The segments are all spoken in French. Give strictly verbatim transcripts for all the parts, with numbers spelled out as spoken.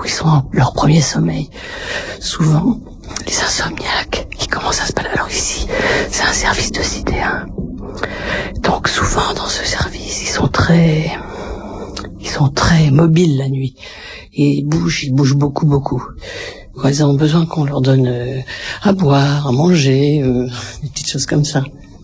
qui sont en leur premier sommeil. Souvent, les insomniaques, ils commencent à se balader. Alors ici, c'est un service de cité un. Donc souvent, dans ce service, ils sont très... Ils sont très mobiles la nuit. Et ils bougent, ils bougent beaucoup, beaucoup. Ils ont besoin qu'on leur donne euh, à boire, à manger, euh, des petites choses comme ça.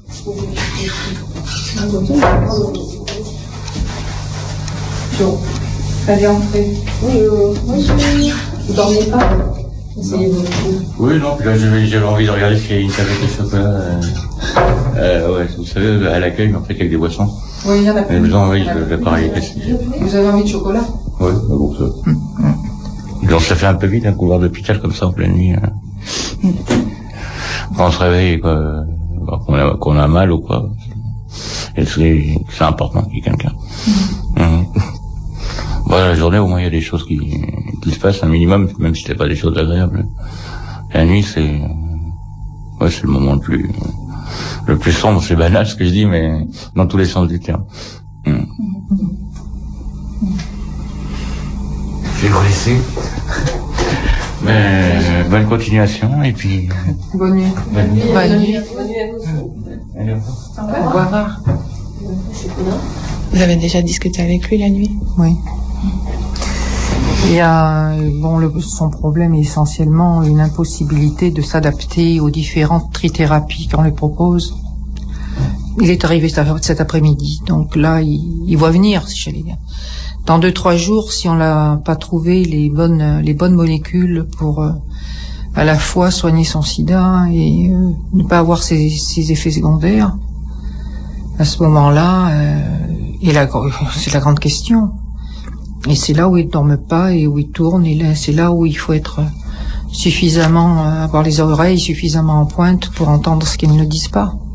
Allez, entrez. Oui, euh, oui, vous dormez pas? Oui, non, puis là j'avais, j'avais envie de regarder s'il y a une tablette de chocolat. Euh, euh, ouais, vous savez, à l'accueil, mais en fait avec des boissons. Oui, il y en a plus. Et vous envoyez l'appareil cassé. Vous avez envie de chocolat? Oui, bon, ça. Mmh. Donc ça fait un peu vite un couloir d'hôpital comme ça en pleine nuit. Hein. Mmh. Quand on se réveille, quoi, qu'on a, qu'on a mal ou quoi. Et c'est, c'est important qu'il y ait quelqu'un. Mmh. Mmh. Bon, la journée, au moins, il y a des choses qui, qui se passent un minimum, même si c'est pas des choses agréables. La nuit, c'est, ouais, c'est le moment le plus, le plus sombre. C'est banal ce que je dis, mais dans tous les sens du terme. Mmh. Je vais vous laisser. Mais, bonne continuation, et puis... Bonne nuit. Bonne nuit. Bonne nuit. Bonne nuit à vous. Allez, au revoir. Au revoir. Vous avez déjà discuté avec lui la nuit? Oui. Il y a, bon, le, son problème est essentiellement une impossibilité de s'adapter aux différentes trithérapies qu'on lui propose. Il est arrivé cet après-midi, donc là, il, il voit venir, si j'allais dire. Dans deux, trois jours, si on n'a pas trouvé les bonnes, les bonnes molécules pour euh, à la fois soigner son sida et euh, ne pas avoir ses, ses effets secondaires, à ce moment-là, euh, et la, c'est la grande question. Et c'est là où il ne dorme pas et où il tourne, et là, c'est là où il faut être suffisamment, avoir les oreilles suffisamment en pointe pour entendre ce qu'ils ne disent pas.